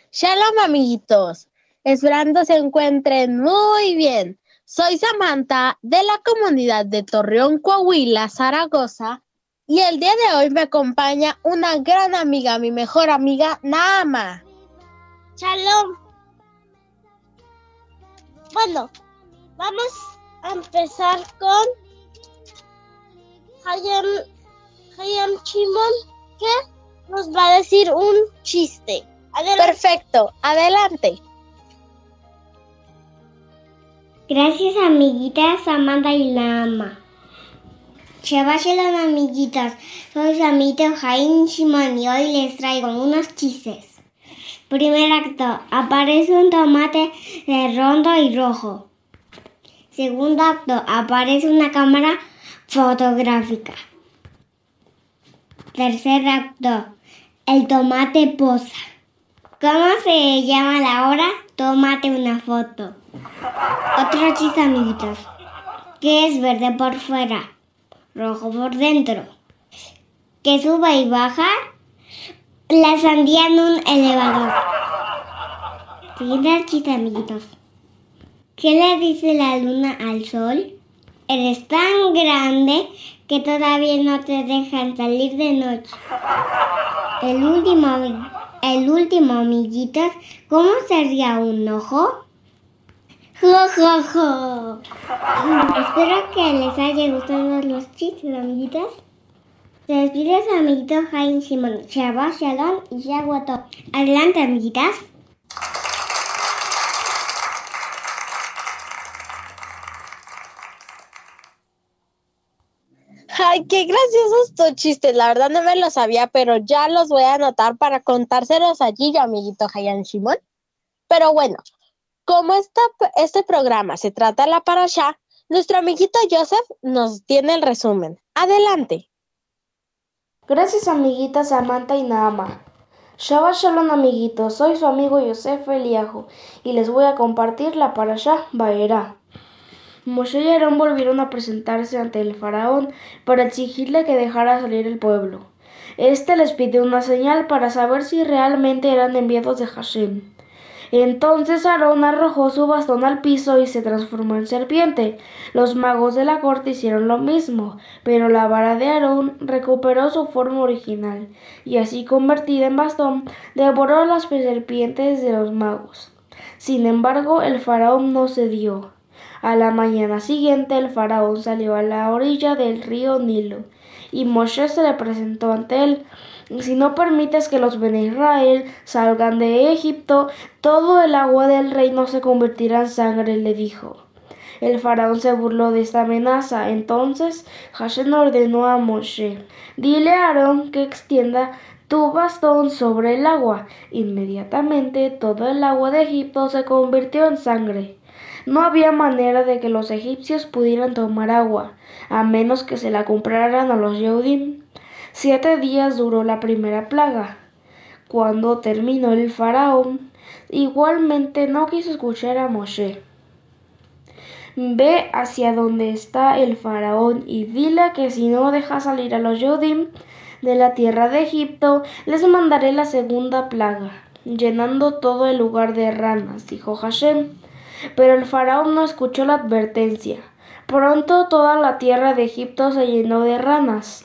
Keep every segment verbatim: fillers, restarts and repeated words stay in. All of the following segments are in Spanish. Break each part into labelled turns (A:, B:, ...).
A: Shalom, amiguitos. Esperando se encuentren muy bien. Soy Samantha de la comunidad de Torreón, Coahuila, Zaragoza, y el día de hoy me acompaña una gran amiga, mi mejor amiga, Naama.
B: Shalom. Bueno, vamos a empezar con Hayam, Hayam Shimon, que nos va a decir un chiste.
A: Adelante. Perfecto, adelante.
C: Gracias, amiguitas Amanda y Lama. Shabbat Shalom, amiguitas. Soy su amiguito Hayam Shimon y hoy les traigo unos chistes. Primer acto. Aparece un tomate redondo y rojo. Segundo acto. Aparece una cámara fotográfica. Tercer acto. El tomate posa. ¿Cómo se llama la hora? Tómate una foto. Otro chiste, amiguitos. ¿Qué es verde por fuera? Rojo por dentro. ¿Que sube y baja? La sandía en un elevador. Siguiente chiste, amiguitos. ¿Qué le dice la luna al sol? Eres tan grande que todavía no te dejan salir de noche. El último, el último, amiguitos. ¿Cómo sería un ojo? ¡Jo, jo, jo! Espero que les haya gustado los chistes, amiguitas. Se despide su amiguito Hayam Shimon. Shabbat Shalom y Shabbat Tov. Adelante, amiguitas.
A: Ay, qué graciosos tus chistes. La verdad no me los sabía, pero ya los voy a anotar para contárselos allí, yo, amiguito Hayam Shimon. Pero bueno, como esta, este programa se trata de la parashá, nuestro amiguito Joseph nos tiene el resumen. Adelante.
D: Gracias, amiguitas Samantha y Naama. Shabbat Shalom, amiguitos. Soy su amigo Yosef Eliahu y les voy a compartir la parashá Vaerá. Moshe y Aarón volvieron a presentarse ante el faraón para exigirle que dejara salir el pueblo. Este les pidió una señal para saber si realmente eran enviados de Hashem. Entonces Aarón arrojó su bastón al piso y se transformó en serpiente. Los magos de la corte hicieron lo mismo, pero la vara de Aarón recuperó su forma original, y así convertida en bastón, devoró las serpientes de los magos. Sin embargo, el faraón no cedió. A la mañana siguiente el faraón salió a la orilla del río Nilo, y Moshe se le presentó ante él. Si no permites que los Bene Israel salgan de Egipto, todo el agua del reino se convertirá en sangre, le dijo. El faraón se burló de esta amenaza. Entonces Hashem ordenó a Moshe: dile a Aarón que extienda tu bastón sobre el agua. Inmediatamente todo el agua de Egipto se convirtió en sangre. No había manera de que los egipcios pudieran tomar agua, a menos que se la compraran a los Yehudim. Siete días duró la primera plaga. Cuando terminó el faraón, igualmente no quiso escuchar a Moshe. Ve hacia donde está el faraón y dile que si no deja salir a los Yehudim de la tierra de Egipto, les mandaré la segunda plaga, llenando todo el lugar de ranas, dijo Hashem. Pero el faraón no escuchó la advertencia. Pronto toda la tierra de Egipto se llenó de ranas.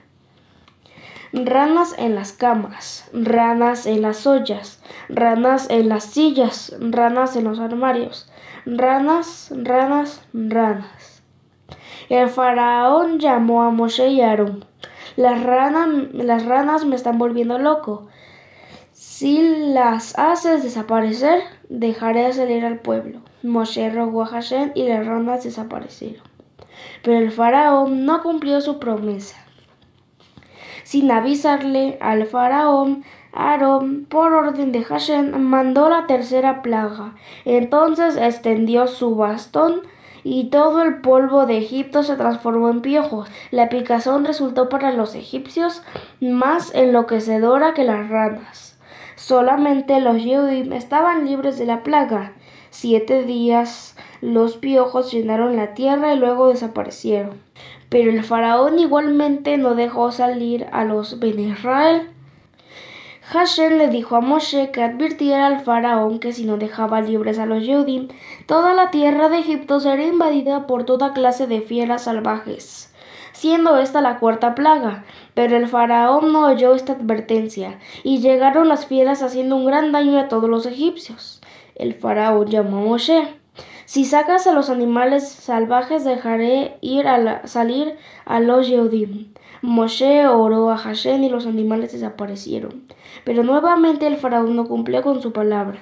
D: Ranas en las camas, ranas en las ollas, ranas en las sillas, ranas en los armarios, ranas, ranas, ranas. El faraón llamó a Moshe y a Aarón. Las ranas, las ranas me están volviendo loco. Si las haces desaparecer, dejaré de salir al pueblo. Moshe rogó a Hashem y las ranas desaparecieron. Pero el faraón no cumplió su promesa. Sin avisarle al faraón, Aarón, por orden de Hashem, mandó la tercera plaga. Entonces extendió su bastón y todo el polvo de Egipto se transformó en piojos. La picazón resultó para los egipcios más enloquecedora que las ranas. Solamente los Yehudim estaban libres de la plaga. Siete días los piojos llenaron la tierra y luego desaparecieron. Pero el faraón igualmente no dejó salir a los Bene Israel. Hashem le dijo a Moshe que advirtiera al faraón que si no dejaba libres a los Yehudim, toda la tierra de Egipto sería invadida por toda clase de fieras salvajes, siendo esta la cuarta plaga. Pero el faraón no oyó esta advertencia, y llegaron las fieras haciendo un gran daño a todos los egipcios. El faraón llamó a Moshe: si sacas a los animales salvajes, dejaré ir a la, salir a los Yehudim. Moshe oró a Hashem y los animales desaparecieron. Pero nuevamente el faraón no cumplió con su palabra.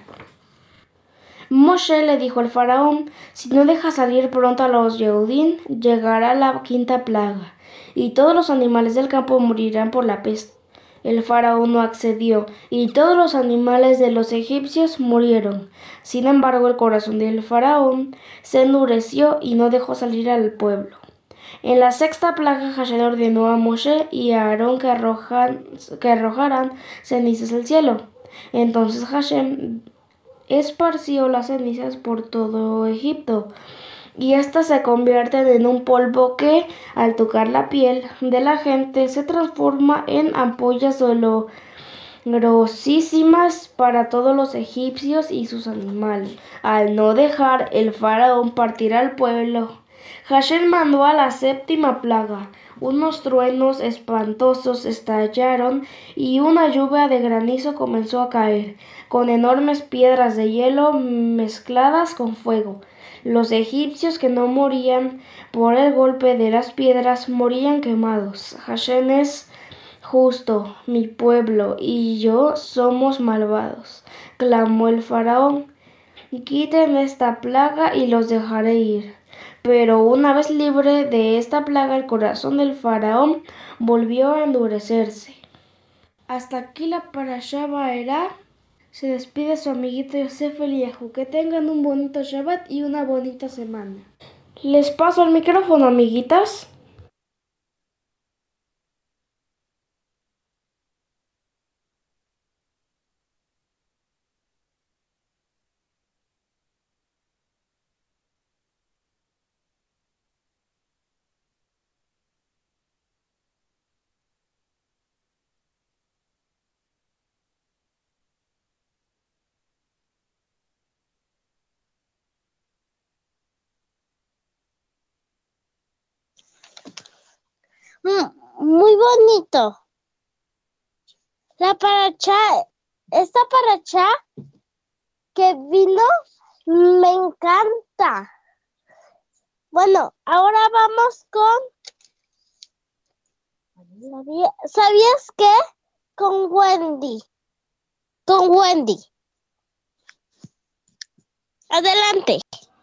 D: Moshe le dijo al faraón: si no dejas salir pronto a los Yehudim, llegará la quinta plaga, y todos los animales del campo morirán por la peste. El faraón no accedió, y todos los animales de los egipcios murieron. Sin embargo, el corazón del faraón se endureció y no dejó salir al pueblo. En la sexta plaga, Hashem ordenó a Moshe y a Aarón que, arrojan, que arrojaran cenizas al cielo. Entonces Hashem esparció las cenizas por todo Egipto, y éstas se convierten en un polvo que, al tocar la piel de la gente, se transforma en ampollas dolorosísimas para todos los egipcios y sus animales. Al no dejar el faraón partir al pueblo, Hashem mandó a la séptima plaga. Unos truenos espantosos estallaron y una lluvia de granizo comenzó a caer, con enormes piedras de hielo mezcladas con fuego. Los egipcios que no morían por el golpe de las piedras morían quemados. Hashem es justo, mi pueblo y yo somos malvados, clamó el faraón. Quiten esta plaga y los dejaré ir. Pero una vez libre de esta plaga, el corazón del faraón volvió a endurecerse. Hasta aquí la parashá Vaerá. Se despide su amiguito Yosef Eliyahu. Que tengan un bonito Shabbat y una bonita semana. Les paso el micrófono, amiguitas.
B: Muy bonito. La paracha, esta paracha que vino, me encanta. Bueno, ahora vamos con... ¿Sabías qué? Con Wendy. Con Wendy. Adelante.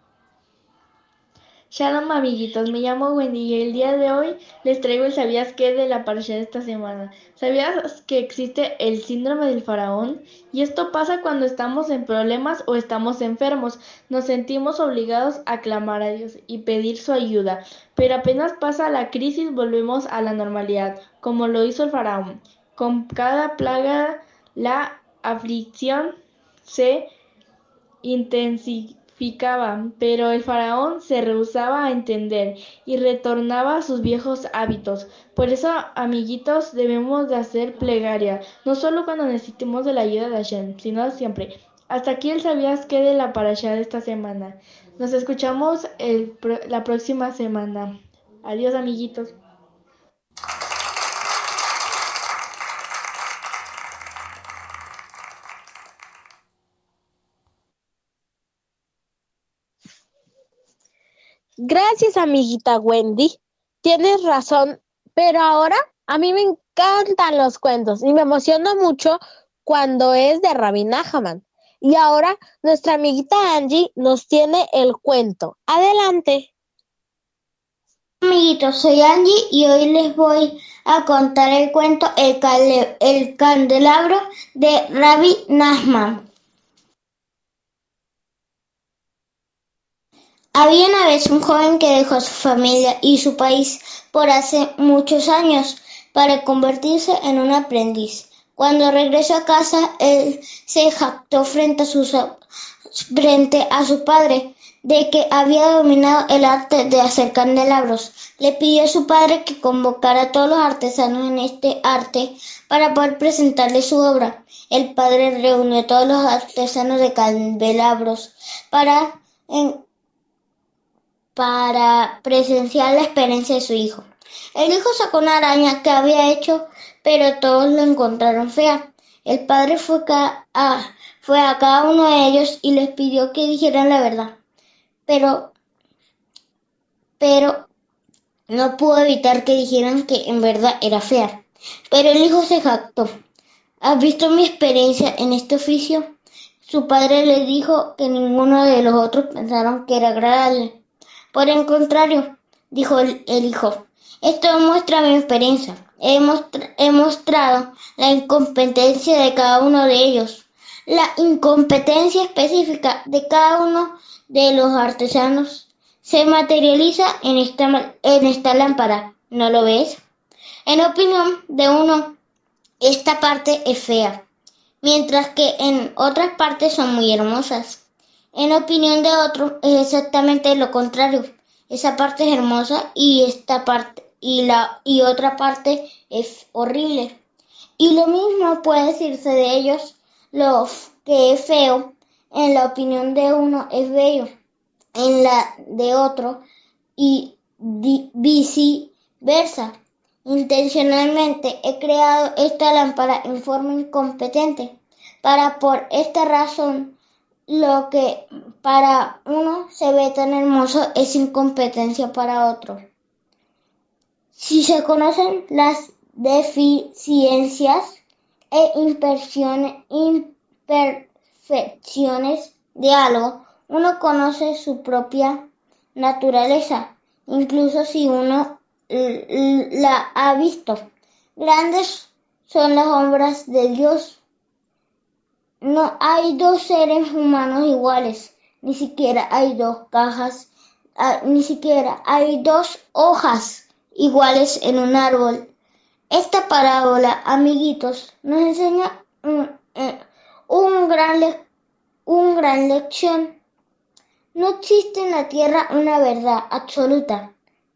E: Shalom amiguitos, me llamo Wendy y el día de hoy les traigo el ¿sabías qué? De la parashá de esta semana. ¿Sabías que existe el síndrome del faraón? Y esto pasa cuando estamos en problemas o estamos enfermos. Nos sentimos obligados a clamar a Dios y pedir su ayuda, pero apenas pasa la crisis volvemos a la normalidad, como lo hizo el faraón. Con cada plaga la aflicción se intensificaba. Pero el faraón se rehusaba a entender y retornaba a sus viejos hábitos. Por eso, amiguitos, debemos de hacer plegaria, no solo cuando necesitemos de la ayuda de Hashem, sino siempre. Hasta aquí el ¿sabías qué? De la parashá de esta semana. Nos escuchamos el, la próxima semana. Adiós, amiguitos.
A: Gracias, amiguita Wendy. Tienes razón, pero ahora a mí me encantan los cuentos y me emociono mucho cuando es de Rabbi Nachman. Y ahora nuestra amiguita Angie nos tiene el cuento. Adelante.
C: Amiguitos, soy Angie y hoy les voy a contar el cuento El, cale, el candelabro de Rabbi Nachman. Había una vez un joven que dejó a su familia y su país por hace muchos años para convertirse en un aprendiz. Cuando regresó a casa, él se jactó frente a, sus, frente a su padre de que había dominado el arte de hacer candelabros. Le pidió a su padre que convocara a todos los artesanos en este arte para poder presentarle su obra. El padre reunió a todos los artesanos de candelabros para, en, para presenciar la experiencia de su hijo. El hijo sacó una araña que había hecho, pero todos lo encontraron fea. El padre fue, ca a, fue a cada uno de ellos y les pidió que dijeran la verdad, pero, pero no pudo evitar que dijeran que en verdad era fea. Pero el hijo se jactó. ¿Has visto mi experiencia en este oficio? Su padre le dijo que ninguno de los otros pensaron que era agradable. Por el contrario, dijo el, el hijo, esto muestra mi experiencia. He, mostra he mostrado la incompetencia de cada uno de ellos. La incompetencia específica de cada uno de los artesanos se materializa en esta, en esta lámpara. ¿No lo ves? En opinión de uno, esta parte es fea, mientras que en otras partes son muy hermosas. En opinión de otro, es exactamente lo contrario. Esa parte es hermosa y esta parte y la y otra parte es horrible. Y lo mismo puede decirse de ellos. Lo que es feo, en la opinión de uno, es bello, en la de otro, y viceversa. Intencionalmente he creado esta lámpara en forma incompetente, para por esta razón lo que para uno se ve tan hermoso es incompetencia para otro. Si se conocen las deficiencias e imperfecciones de algo, uno conoce su propia naturaleza, incluso si uno la ha visto. Grandes son las obras de Dios. No hay dos seres humanos iguales, ni siquiera hay dos cajas, uh, ni siquiera hay dos hojas iguales en un árbol. Esta parábola, amiguitos, nos enseña un, eh, un gran le un gran lección. No existe en la tierra una verdad absoluta.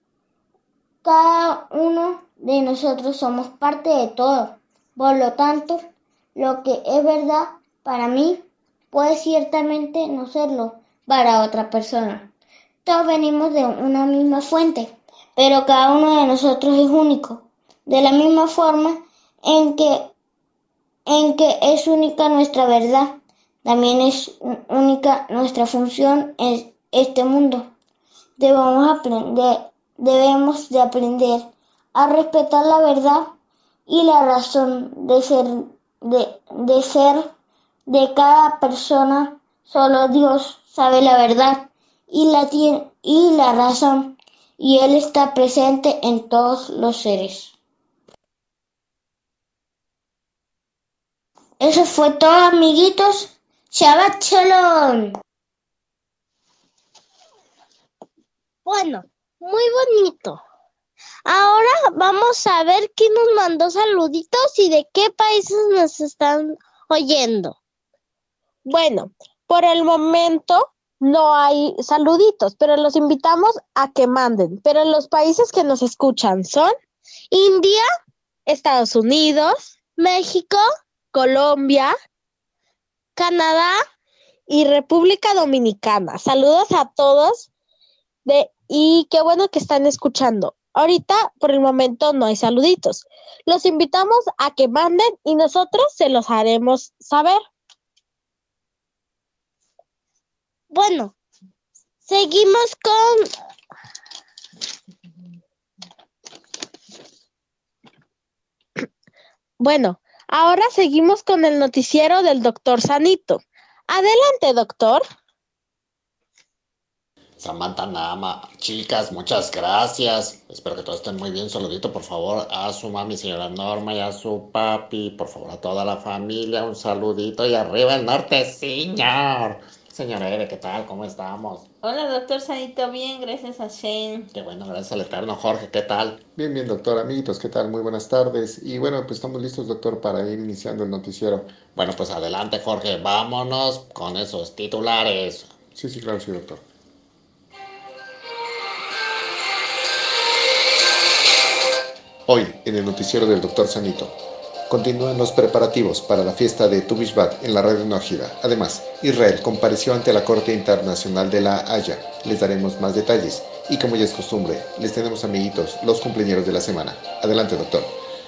C: Cada uno de nosotros somos parte de todo. Por lo tanto, lo que es verdad para mí puede ciertamente no serlo para otra persona. Todos venimos de una misma fuente, pero cada uno de nosotros es único. De la misma forma en que, en que es única nuestra verdad, también es única nuestra función en este mundo. Debemos aprender, debemos de aprender a respetar la verdad y la razón de ser de, de ser de cada persona. Solo Dios sabe la verdad y la tiene, y la razón, y Él está presente en todos los seres. Eso fue todo, amiguitos. Shabbat Shalom.
B: Bueno, muy bonito. Ahora vamos a ver quién nos mandó saluditos y de qué países nos están oyendo.
A: Bueno, por el momento no hay saluditos, pero los invitamos a que manden. Pero los países que nos escuchan son
B: India,
A: Estados Unidos,
B: México,
A: Colombia,
B: Canadá
A: y República Dominicana. Saludos a todos de, y qué bueno que están escuchando. Ahorita, por el momento, no hay saluditos. Los invitamos a que manden y nosotros se los haremos saber.
B: Bueno, seguimos con...
A: Bueno, ahora seguimos con el noticiero del doctor Sanito. Adelante, doctor.
F: Samantha Nama, chicas, muchas gracias. Espero que todos estén muy bien. Saludito, por favor, a su mami, señora Norma, y a su papi. Por favor, a toda la familia, un saludito. Y arriba el norte, señor. Señora Eve, ¿qué tal? ¿Cómo estamos?
G: Hola, doctor Sanito, bien, gracias a Shane.
F: Qué bueno, gracias al eterno. Jorge, ¿qué tal?
H: Bien, bien, doctor, amiguitos, ¿qué tal? Muy buenas tardes. Y bueno, pues estamos listos, doctor, para ir iniciando el noticiero.
F: Bueno, pues adelante, Jorge. Vámonos con esos titulares.
H: Sí, sí, claro, sí, doctor. Hoy, en el noticiero del doctor Sanito, continúan los preparativos para la fiesta de Tu Bishvat en la radio Nójida. Además, Israel compareció ante la Corte Internacional de la Haya. Les daremos más detalles. Y como ya es costumbre, les tenemos, amiguitos, los cumpleaños de la semana. Adelante, doctor.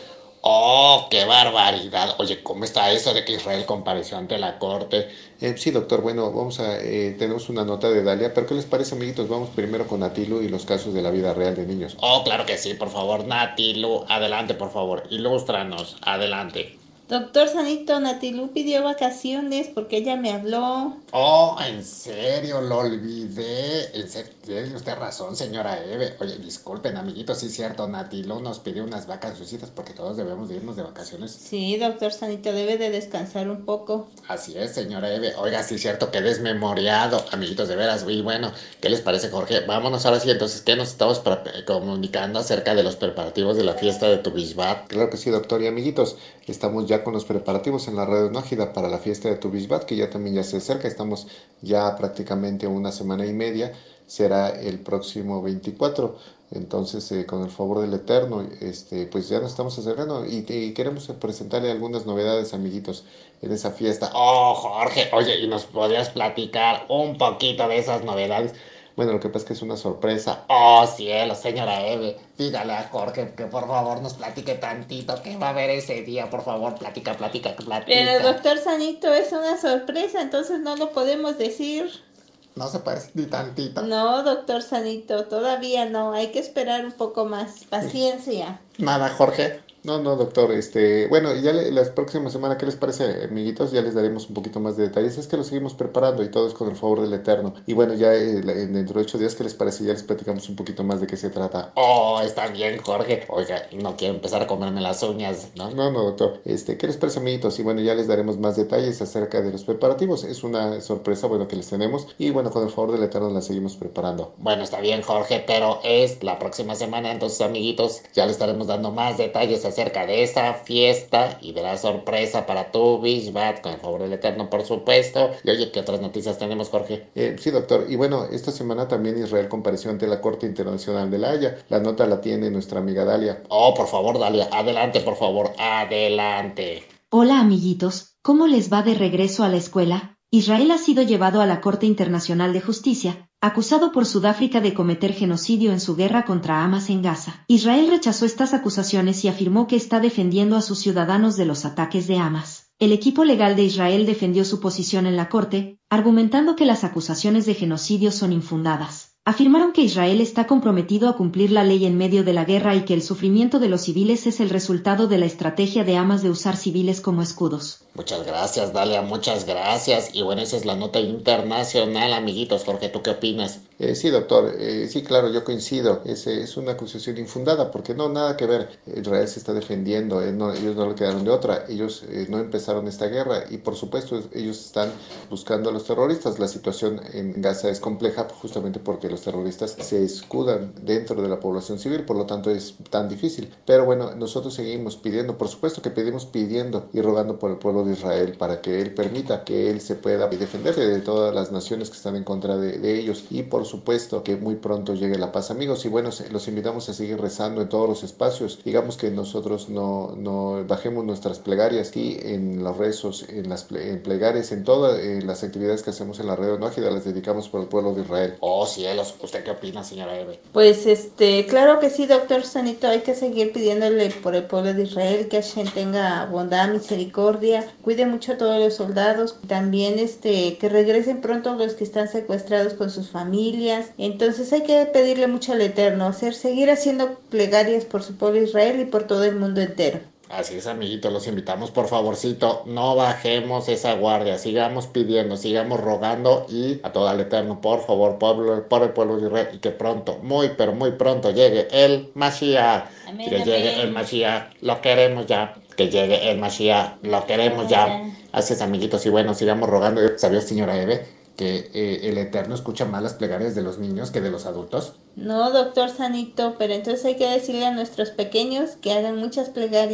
F: ¡Oh, qué barbaridad! Oye, ¿cómo está eso de que Israel compareció ante la corte?
H: Eh, sí, doctor, bueno, vamos a, eh, tenemos una nota de Dalia, pero ¿qué les parece, amiguitos? Vamos primero con Atilu y los casos de la vida real de niños.
F: Oh, claro que sí, por favor, Natilu, adelante, por favor, ilústranos, adelante.
G: Doctor Sanito, Natilú pidió vacaciones porque ella me habló.
F: Oh, en serio, lo olvidé. En serio, tiene usted razón, señora Eve. Oye, disculpen, amiguitos, sí es cierto, Natilu nos pidió unas vacaciones porque todos debemos de irnos de vacaciones.
G: Sí, doctor Sanito, debe de descansar un poco.
F: Así es, señora Eve. Oiga, sí es cierto que desmemoriado, amiguitos, de veras. Y bueno, ¿qué les parece, Jorge? Vámonos ahora sí, entonces, ¿qué nos estamos pre- comunicando acerca de los preparativos de la fiesta de Tu Bishvat?
H: Claro que sí, doctor y amiguitos. Estamos ya con los preparativos en la radio Nájida para la fiesta de Tu Bishvat, que ya también ya se acerca. Estamos ya prácticamente una semana y media. Será el próximo veinticuatro. Entonces, eh, con el favor del Eterno, este, pues ya nos estamos acercando y, y queremos presentarle algunas novedades, amiguitos, en esa fiesta.
F: Oh, Jorge, oye, ¿y nos podrías platicar un poquito de esas novedades?
H: Bueno, lo que pasa es que es una sorpresa.
F: Oh, cielo, señora Eve, dígale a Jorge que por favor nos platique tantito qué va a haber ese día, por favor, platica, platica, platica.
G: Pero doctor Sanito, es una sorpresa, entonces no lo podemos decir.
F: No se puede ni tantito.
G: No, doctor Sanito, todavía no, hay que esperar un poco más, paciencia.
F: Nada, Jorge.
H: No, no, doctor, este, bueno, ya le, la próxima semana, ¿qué les parece, amiguitos? Ya les daremos un poquito más de detalles. Es que lo seguimos preparando y todo es con el favor del Eterno. Y bueno, ya eh, la- en- dentro de ocho días, ¿qué les parece? Ya les platicamos un poquito más de qué se trata.
F: Oh, está bien, Jorge. Oiga, no quiero empezar a comerme las uñas, ¿no?
H: No, no, doctor. Este, ¿qué les parece, amiguitos? Y bueno, ya les daremos más detalles acerca de los preparativos. Es una sorpresa, bueno, que les tenemos. Y bueno, con el favor del Eterno la seguimos preparando.
F: Bueno, está bien, Jorge, pero es la próxima semana, entonces, amiguitos, ya le estaremos dando más detalles acerca de esa fiesta y de la sorpresa para Tu Bishvat, con el favor del Eterno, por supuesto. Y oye, ¿qué otras noticias tenemos, Jorge?
H: Eh, sí, doctor. Y bueno, esta semana también Israel compareció ante la Corte Internacional de la Haya. La nota la tiene nuestra amiga Dalia.
F: Oh, por favor, Dalia, adelante, por favor, adelante.
I: Hola amiguitos, ¿cómo les va de regreso a la escuela? Israel ha sido llevado a la Corte Internacional de Justicia, acusado por Sudáfrica de cometer genocidio en su guerra contra Hamas en Gaza. Israel rechazó estas acusaciones y afirmó que está defendiendo a sus ciudadanos de los ataques de Hamas. El equipo legal de Israel defendió su posición en la Corte, argumentando que las acusaciones de genocidio son infundadas. Afirmaron que Israel está comprometido a cumplir la ley en medio de la guerra y que el sufrimiento de los civiles es el resultado de la estrategia de Hamas de usar civiles como escudos.
F: Muchas gracias, Dalia, muchas gracias. Y bueno, esa es la nota internacional, amiguitos. Jorge, ¿tú qué opinas?
H: Eh, sí, doctor. Eh, sí, claro, yo coincido. Es, eh, es una acusación infundada porque no, nada que ver. Israel se está defendiendo. Eh, no, ellos no le quedaron de otra. Ellos eh, no empezaron esta guerra y por supuesto ellos están buscando a los terroristas. La situación en Gaza es compleja justamente porque los terroristas se escudan dentro de la población civil, por lo tanto es tan difícil. Pero bueno, nosotros seguimos pidiendo, por supuesto que pedimos pidiendo y rogando por el pueblo de Israel para que él permita que él se pueda defender de todas las naciones que están en contra de, de ellos y por supuesto que muy pronto llegue la paz, amigos. Y bueno, los invitamos a seguir rezando en todos los espacios. Digamos que nosotros no, no bajemos nuestras plegarias y en los rezos, en las ple, en plegarias, en todas eh, las actividades que hacemos en la red Nájida las dedicamos por el pueblo de Israel.
F: Oh, cielos, ¿usted qué opina, señora Eve?
G: Pues este, claro que sí, doctor Sanito, hay que seguir pidiéndole por el pueblo de Israel que Hashem tenga bondad, misericordia, cuide mucho a todos los soldados, también este, que regresen pronto los que están secuestrados con sus familias. Entonces hay que pedirle mucho al Eterno, hacer, seguir haciendo plegarias por su pueblo Israel y por todo el mundo entero.
F: Así es, amiguitos, los invitamos por favorcito, no bajemos esa guardia, sigamos pidiendo, sigamos rogando y a todo el Eterno, por favor, pueblo, por el pueblo de Israel, y que pronto, muy pero muy pronto llegue el Mashiach,
G: Amén,
F: que
G: amén.
F: llegue el Mashiach, lo queremos ya, que llegue el Mashiach, lo queremos ya. Así es, amiguitos, y bueno, sigamos rogando. ¿Sabías, señora Eve, que eh, el Eterno escucha más las plegarias de los niños que de los adultos?
G: No, doctor Sanito, pero entonces hay que decirle a nuestros pequeños que hagan muchas plegarias.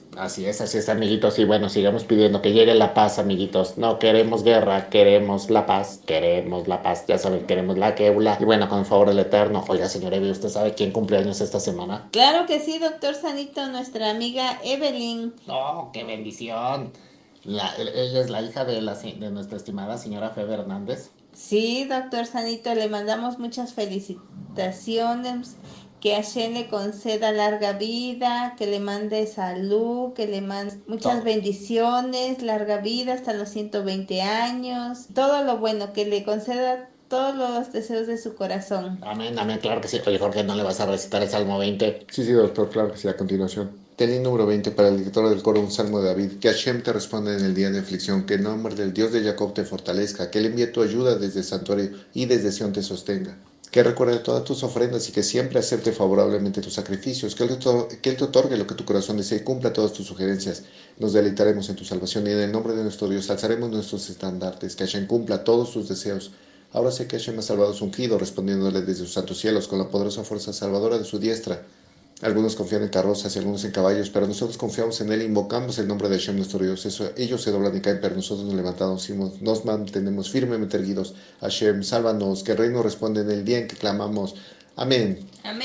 F: Así es, así es, amiguitos. Y bueno, sigamos pidiendo que llegue la paz, amiguitos. No queremos guerra, queremos la paz, queremos la paz. Ya saben, queremos la queula. Y bueno, con favor del Eterno. Oiga, señor Evi, ¿usted sabe quién cumple años esta semana?
G: Claro que sí, doctor Sanito, nuestra amiga Evelyn.
F: ¡Oh, qué bendición! La, ella es la hija de, la, de nuestra estimada señora Febe Hernández.
G: Sí, doctor Sanito, le mandamos muchas felicitaciones, que Hashem le conceda larga vida, que le mande salud, que le mande muchas bendiciones, larga vida hasta los ciento veinte años, todo lo bueno, que le conceda todos los deseos de su corazón.
F: Amén, amén, claro que sí. Oye, Jorge, ¿no le vas a recitar el Salmo veinte?
H: Sí, sí, doctor, claro que sí, a continuación. Telín número veinte para el director del coro, un salmo de David. Que Hashem te responda en el día de aflicción, que el nombre del Dios de Jacob te fortalezca, que Él envíe tu ayuda desde el santuario y desde Sion te sostenga. Que recuerde todas tus ofrendas y que siempre acepte favorablemente tus sacrificios, que Él, te, que Él te otorgue lo que tu corazón desea y cumpla todas tus sugerencias. Nos deleitaremos en tu salvación y en el nombre de nuestro Dios alzaremos nuestros estandartes, que Hashem cumpla todos tus deseos. Ahora sé que Hashem ha salvado a su ungido, respondiéndole desde sus santos cielos con la poderosa fuerza salvadora de su diestra. Algunos confían en carrozas y algunos en caballos, pero nosotros confiamos en Él e invocamos el nombre de Hashem nuestro Dios. Eso, ellos se doblan y caen, pero nosotros nos levantamos y nos mantenemos firmemente erguidos. Hashem, sálvanos, que el reino responde en el día en que clamamos. Amén.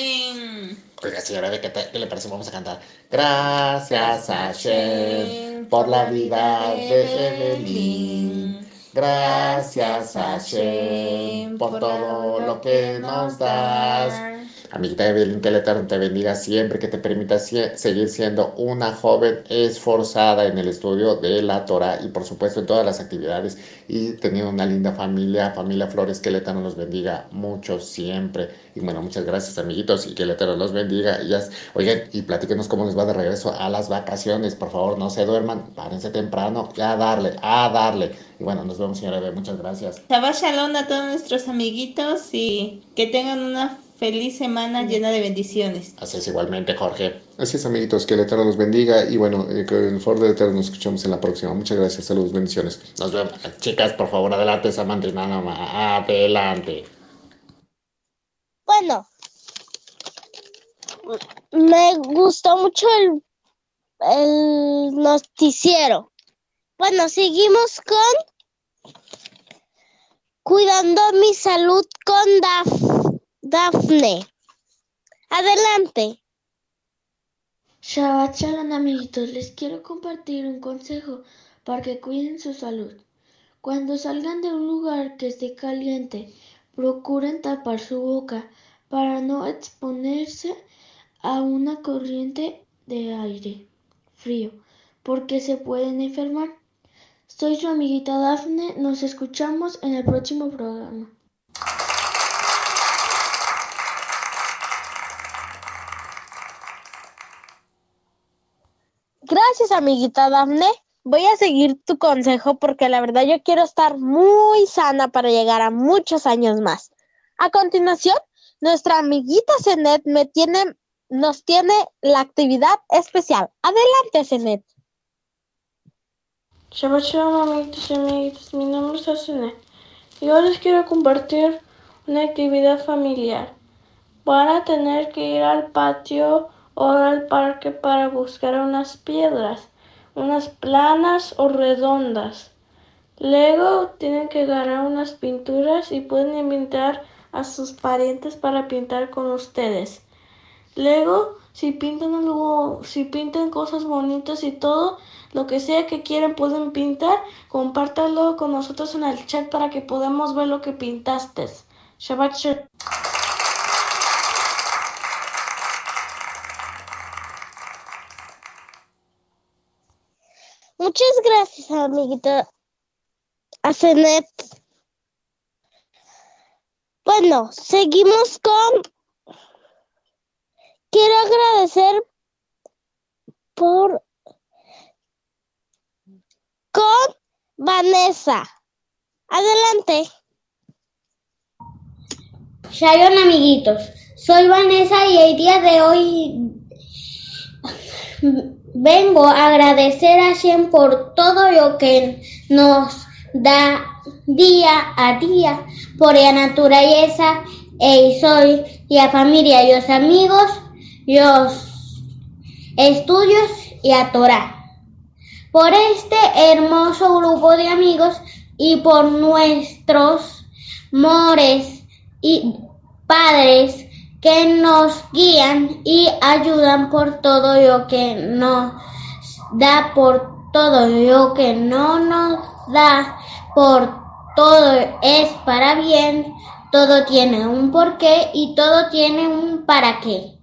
G: Amén.
F: Oiga, señora, ¿qué, te, ¿qué le parece? Vamos a cantar. Gracias, Hashem, por la vida de Evelyn. Gracias, Hashem, por todo lo que nos das. Amiguita Evelyn, que el Eterno te bendiga siempre, que te permita sie- seguir siendo una joven esforzada en el estudio de la Torah y por supuesto en todas las actividades y teniendo una linda familia, familia Flores, que el Eterno los bendiga mucho siempre. Y bueno, muchas gracias, amiguitos, y que el Eterno los bendiga. Y ya, oigan, y platíquenos cómo les va de regreso a las vacaciones. Por favor, no se duerman, párense temprano, ya a darle, a darle. Y bueno, nos vemos, señora Eve, muchas gracias.
G: Shabbat Shalom a todos nuestros amiguitos y que tengan una feliz semana llena de bendiciones.
F: Así es, igualmente, Jorge.
H: Así es, amiguitos, que el Eterno los bendiga y bueno, eh, con el favor del Eterno nos escuchamos en la próxima. Muchas gracias, saludos, bendiciones.
F: Nos vemos. Chicas, por favor, adelante, Samantha y Nana, adelante.
B: Bueno, me gustó mucho el, el noticiero. Bueno, seguimos con Cuidando mi salud con Daf, Dafne. Adelante.
D: Shabbat Shalom, amiguitos. Les quiero compartir un consejo para que cuiden su salud. Cuando salgan de un lugar que esté caliente, procuren tapar su boca para no exponerse a una corriente de aire frío, porque se pueden enfermar. Soy su amiguita Dafne. Nos escuchamos en el próximo programa.
A: Gracias, amiguita Dafne. Voy a seguir tu consejo porque la verdad yo quiero estar muy sana para llegar a muchos años más. A continuación, nuestra amiguita Zenet me tiene, nos tiene la actividad especial. Adelante, Zenet.
D: Shabbat Shalom, amiguitos y amiguitas. Mi nombre es Asenet y hoy les quiero compartir una actividad familiar. Van a tener que ir al patio o al parque para buscar unas piedras, unas planas o redondas. Luego tienen que agarrar unas pinturas y pueden invitar a sus parientes para pintar con ustedes. Luego, si pintan algo, si pintan cosas bonitas y todo, lo que sea que quieran pueden pintar, compártanlo con nosotros en el chat para que podamos ver lo que pintaste. Shabbat Shalom.
B: Muchas gracias, amiguita Asenet. Bueno, seguimos con... Quiero agradecer por... con Vanessa. Adelante.
C: Shalom, amiguitos. Soy Vanessa y el día de hoy vengo a agradecer a Hashem por todo lo que nos da día a día, por la naturaleza, el sol, la familia, los amigos, los estudios y a Torá. Por este hermoso grupo de amigos y por nuestros mores y padres que nos guían y ayudan por todo lo que nos da, por todo lo que no nos da, por todo es para bien, todo tiene un porqué y todo tiene un para qué.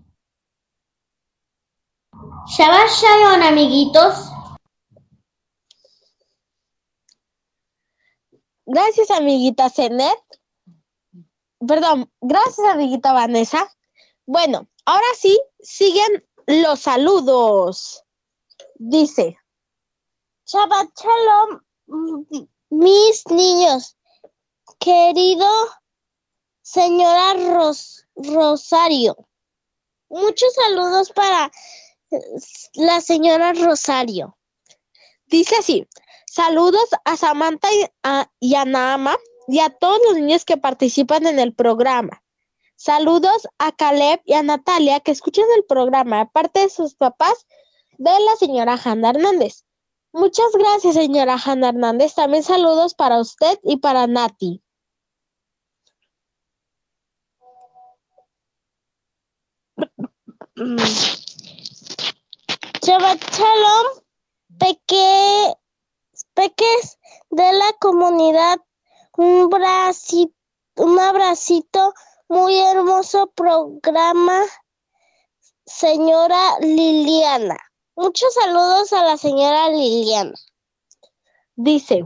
C: Shabbat Shalom, amiguitos.
A: Gracias, amiguita Zenet. Perdón, gracias, amiguita Vanessa. Bueno, ahora sí, siguen los saludos. Dice:
B: Shabbat Shalom, mis niños. Querido señora Ros- Rosario. Muchos saludos para la señora Rosario.
A: Dice así: saludos a Samantha y a, y a Naama y a todos los niños que participan en el programa. Saludos a Caleb y a Natalia que escuchan el programa, aparte de sus papás, de la señora Hanna Hernández. Muchas gracias, señora Hanna Hernández. También saludos para usted y para Nati.
B: Shabbat Shalom, peque, peques de la comunidad. Un bracito, un abracito, muy hermoso programa, señora Liliana. Muchos saludos a la señora Liliana.
A: Dice: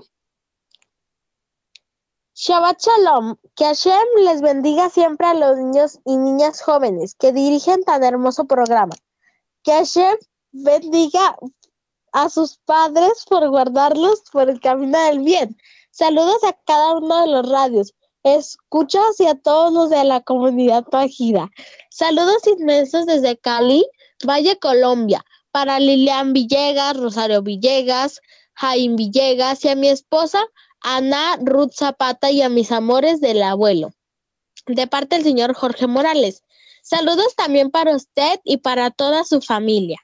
A: Shabbat Shalom, que Hashem les bendiga siempre a los niños y niñas jóvenes que dirigen tan hermoso programa. Que Hashem bendiga a sus padres por guardarlos por el camino del bien. Saludos a cada uno de los radios, escuchas y a todos los de la comunidad Pajida. Saludos inmensos desde Cali, Valle, Colombia, para Lilian Villegas, Rosario Villegas, Jaime Villegas y a mi esposa Ana Ruth Zapata y a mis amores del abuelo. De parte del señor Jorge Morales. Saludos también para usted y para toda su familia.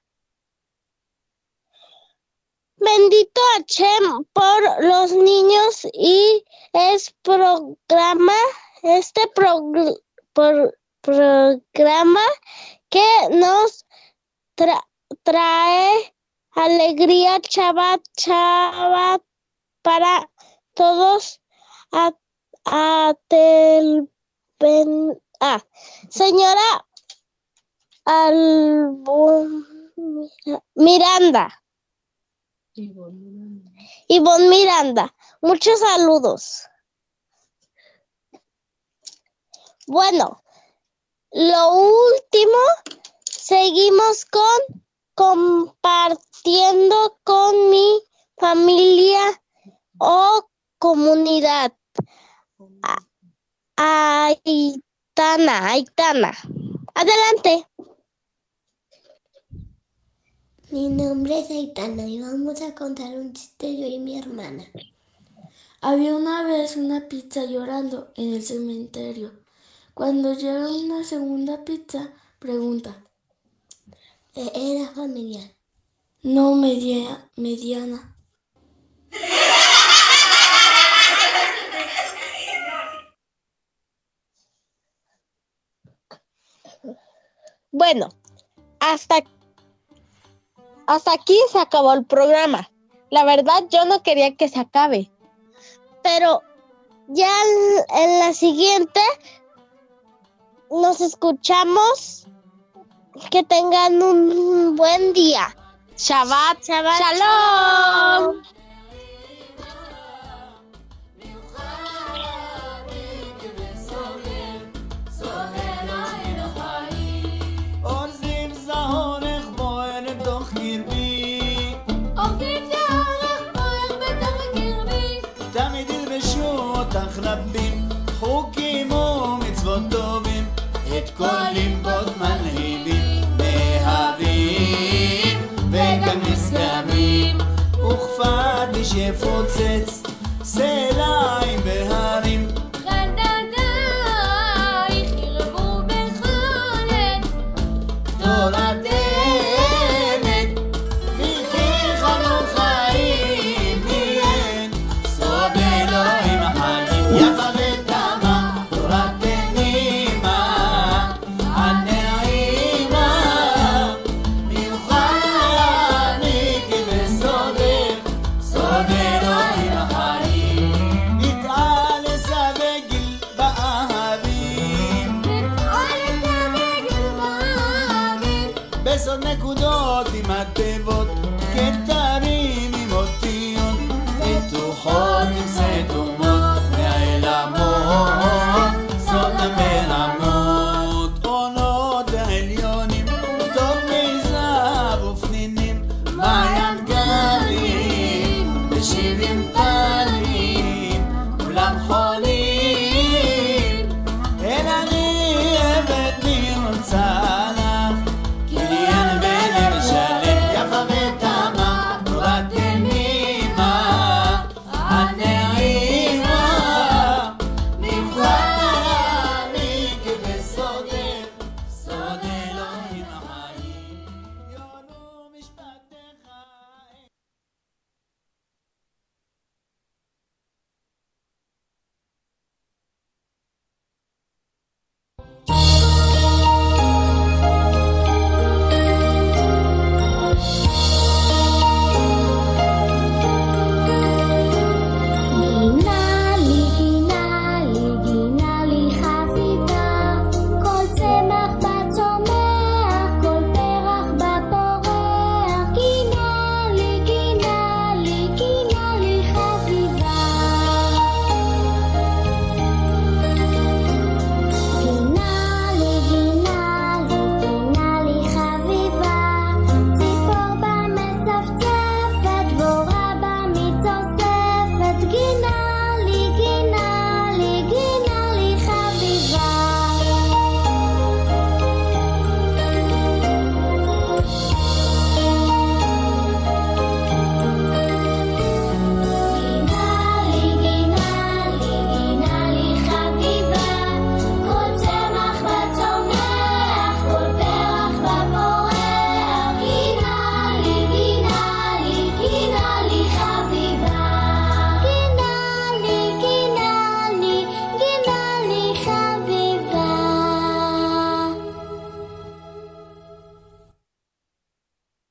B: Bendito Hashem por los niños y es programa, este pro- por- programa que nos tra- trae alegría, Shabbat, Shabbat para todos. A, a tel- ben- ah, señora Albo- Miranda. Ivonne Miranda, muchos saludos. Bueno, lo último, seguimos con compartiendo con mi familia o comunidad. A- Aitana, Aitana, adelante.
C: Mi nombre es Aitana y vamos a contar un chiste yo y mi hermana.
D: Había una vez una pizza llorando en el cementerio. Cuando llega una segunda pizza, pregunta:
C: Eh, Era familiar.
D: No, media, mediana.
A: Bueno, hasta, hasta aquí se acabó el programa. La verdad, yo no quería que se acabe.
B: Pero ya en la siguiente nos escuchamos. Que tengan un buen día.
A: Shabbat,
B: Shabbat
A: Shalom.
J: רבים חוקים ומצוות טובים את כל לימבות מלהיבים מהבים וגם נשגבים וכפת איש יפוצץ